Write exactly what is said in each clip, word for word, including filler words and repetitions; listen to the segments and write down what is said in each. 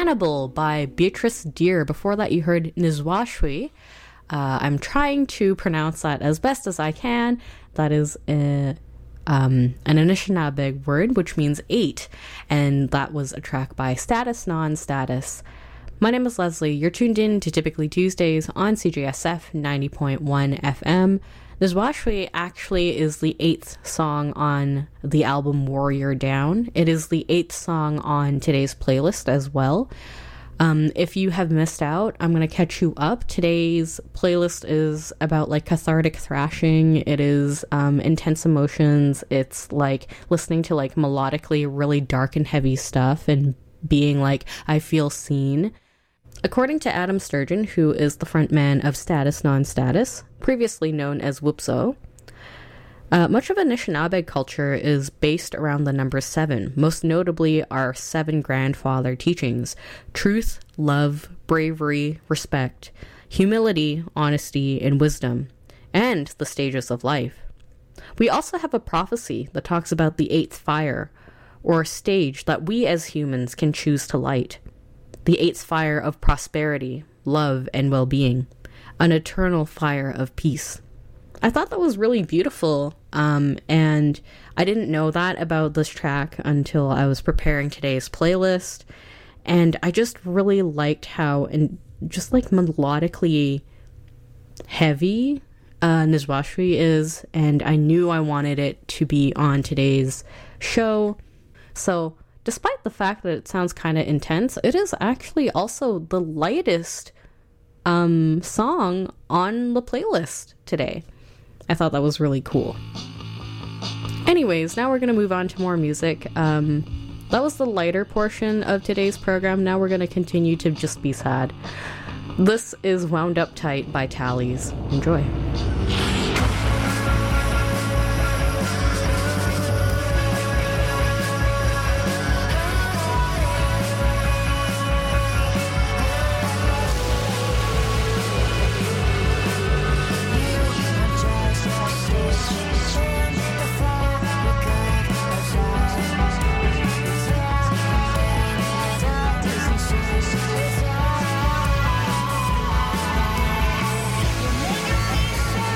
Cannibal by Beatrice Deer. Before that, you heard Nizwashwi. Uh, I'm trying to pronounce that as best as I can. That is a, um, an Anishinaabe word, which means eight. And that was a track by Status Non-Status. My name is Leslie. You're tuned in to Typically Tuesdays on C J S F ninety point one F M. Nizwashwi actually is the eighth song on the album Warrior Down. It is the eighth song on today's playlist as well. Um, if you have missed out, I'm going to catch you up. Today's playlist is about like cathartic thrashing. It is um, intense emotions. It's like listening to like melodically really dark and heavy stuff and being like, I feel seen. According to Adam Sturgeon, who is the frontman of Status Non-Status, previously known as Whoopso, uh, much of Anishinaabe culture is based around the number seven, most notably our seven grandfather teachings: truth, love, bravery, respect, humility, honesty, and wisdom, and the stages of life. We also have a prophecy that talks about the eighth fire, or stage that we as humans can choose to light. The eighth fire of prosperity, love, and well-being. An eternal fire of peace. I thought that was really beautiful, um, and I didn't know that about this track until I was preparing today's playlist, and I just really liked how, and just like melodically heavy uh, Nizwashwi is, and I knew I wanted it to be on today's show. So despite the fact that it sounds kind of intense, it is actually also the lightest um, song on the playlist today. I thought that was really cool. Anyways, now we're going to move on to more music. Um, that was the lighter portion of today's program. Now we're going to continue to just be sad. This is Wound Up Tight by Tallies. Enjoy. You make a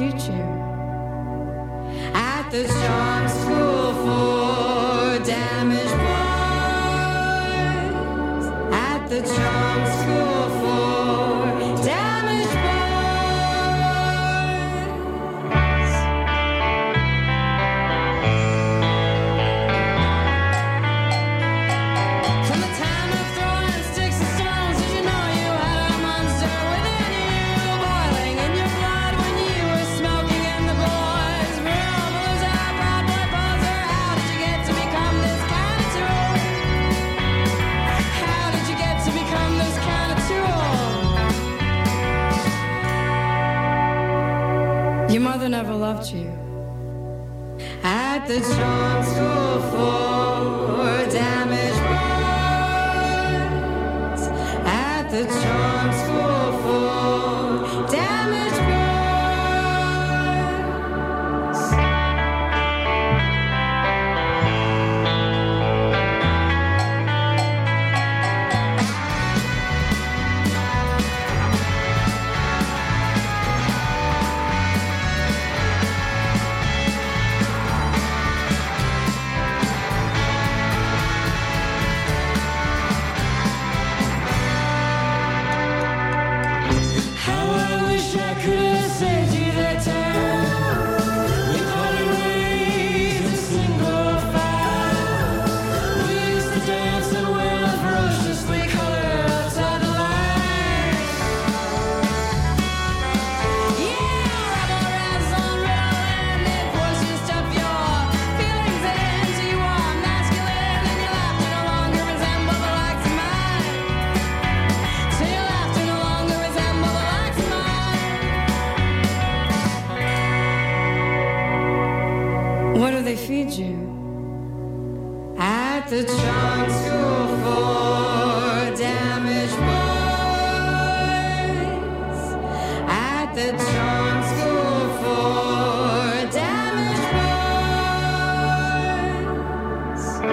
feed you? At the charm school for damaged boys. At the charm school for damaged boys. From the time of throwing sticks and stones, did you know you had a monster within you, boiling in your blood when you were smoking in the boys' room? Who's a Broadway poser? How did you get to become this kind of tool? How did you get to become this kind of tool? Your mother never loved you. At the charm school for damaged boys. At the charm school for damaged boys. How I wish I could have saved you that time. We parted ways in single file. We used to dance and wear ferociously colored outside the line. Yeah, rebel rats on Ritalin. They force you to stuff your feelings into you are masculine, and your laughter no longer resemble the likes of mine. So your laughter no longer resemble the likes of mine. What do they feed you? At the charm school for damaged boys. At the charm school for damaged boys.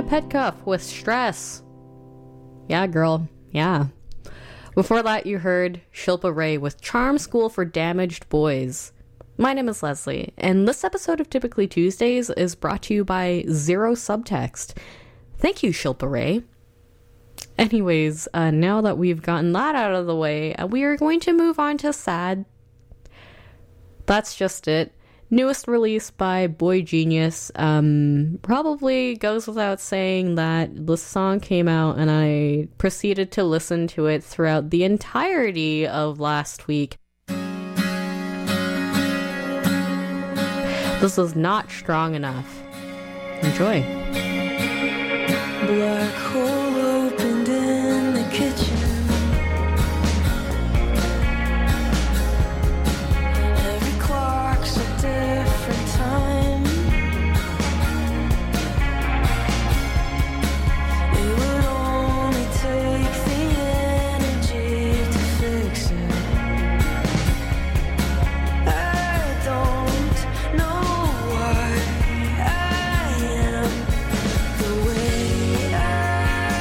Petcuff with Stress. Yeah, girl. Yeah. Before that, you heard Shilpa Ray with Charm School for Damaged Boys. My name is Leslie, and this episode of Typically Tuesdays is brought to you by Zero Subtext. Thank you, Shilpa Ray. Anyways, uh, now that we've gotten that out of the way, uh, we are going to move on to Sad. That's Just It. Newest release by Boy Genius. Um, probably goes without saying that the song came out and I proceeded to listen to it throughout the entirety of last week. This is not strong enough. Enjoy. Black hole opened in the kitchen. Every clock's a different time. It would only take the energy to fix it. I don't know why I am the way I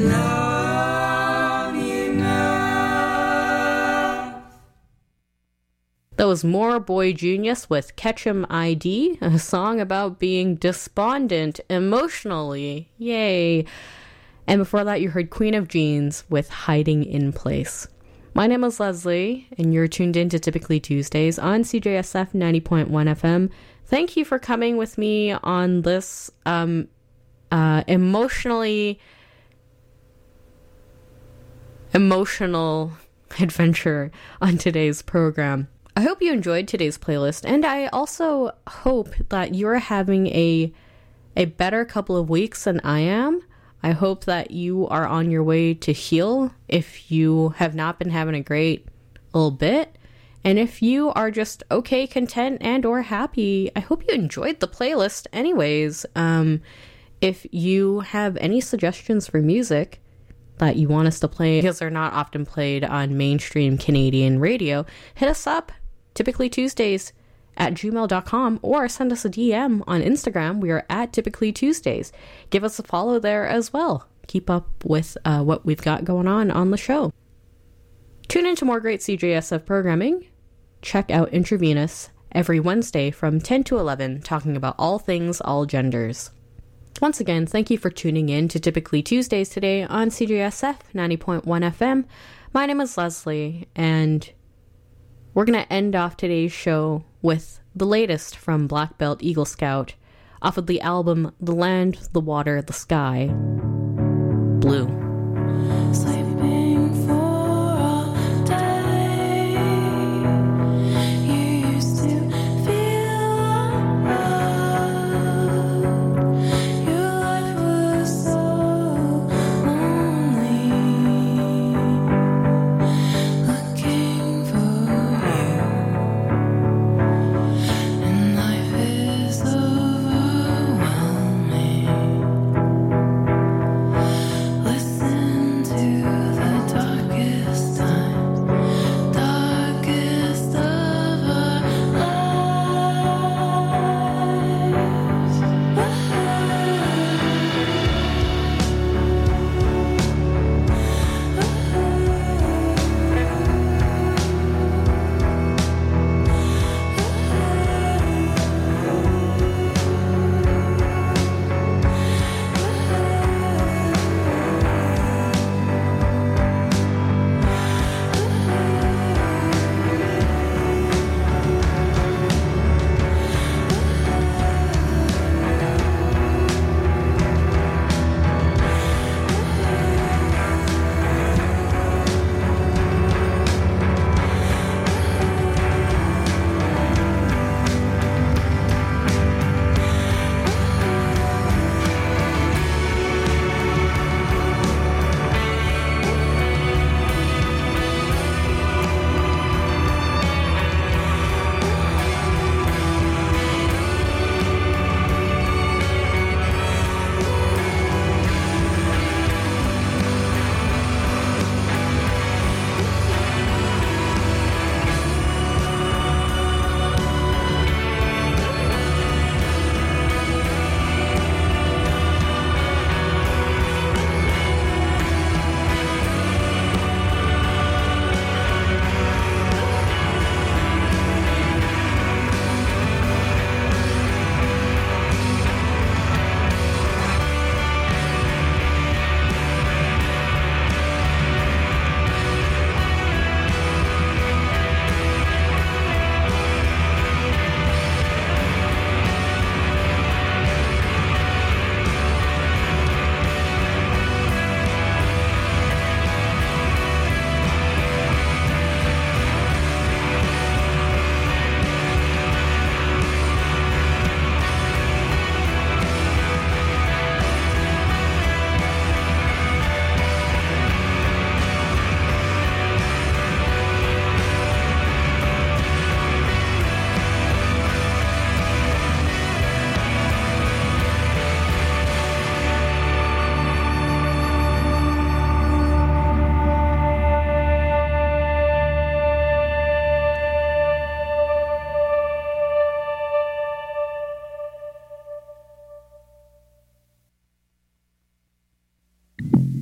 love you enough. That was More Boy Genius with Ketchum I D, a song about being despondent emotionally. Yay. And before that, you heard Queen of Jeans with Hiding in Place. My name is Leslie, and you're tuned in to Typically Tuesdays on C J S F ninety point one F M. Thank you for coming with me on this um, uh, emotionally emotional adventure on today's program. I hope you enjoyed today's playlist, and I also hope that you're having a a better couple of weeks than I am. I hope that you are on your way to heal if you have not been having a great little bit. And if you are just okay, content, and or happy, I hope you enjoyed the playlist anyways. Um, if you have any suggestions for music that you want us to play, because they're not often played on mainstream Canadian radio, hit us up, Typically Tuesdays at gmail dot com, or send us a D M on Instagram. We are at Typically Tuesdays. Give us a follow there as well. Keep up with uh, what we've got going on on the show. Tune into more great C J S F programming. Check out Intravenous every Wednesday from ten to eleven, talking about all things, all genders. Once again, thank you for tuning in to Typically Tuesdays today on C J S F ninety point one F M. My name is Leslie, and we're going to end off today's show with the latest from Black Belt Eagle Scout off of the album The Land, the Water, the Sky, Blue.